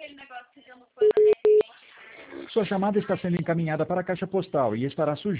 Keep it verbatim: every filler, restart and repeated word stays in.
Sua chamada está sendo encaminhada para a caixa postal e estará sujeita